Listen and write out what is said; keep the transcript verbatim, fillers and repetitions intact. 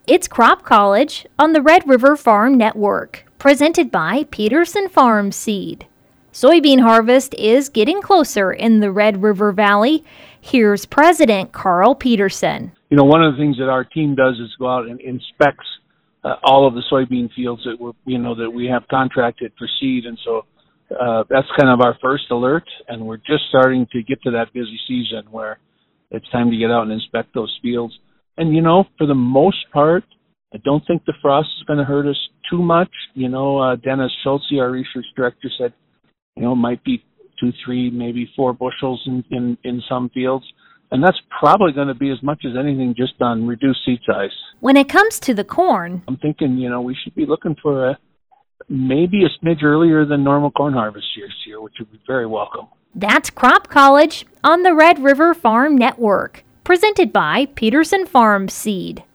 It's Crop College on the Red River Farm Network, presented by Peterson Farm Seed. Soybean harvest is getting closer in the Red River Valley. Here's President Carl Peterson. You know, one of the things that our team does is go out and inspects uh, all of the soybean fields that we're, you know, that we have contracted for seed, and so uh, that's kind of our first alert. And we're just starting to get to that busy season where it's time to get out and inspect those fields. And, you know, for the most part, I don't think the frost is going to hurt us too much. You know, uh, Dennis Schultze, our research director, said, you know, it might be two, three, maybe four bushels in, in, in some fields. And that's probably going to be as much as anything just on reduced seed size. When it comes to the corn, I'm thinking, you know, we should be looking for a, maybe a smidge earlier than normal corn harvest this year, which would be very welcome. That's Crop College on the Red River Farm Network, presented by Peterson Farm Seed.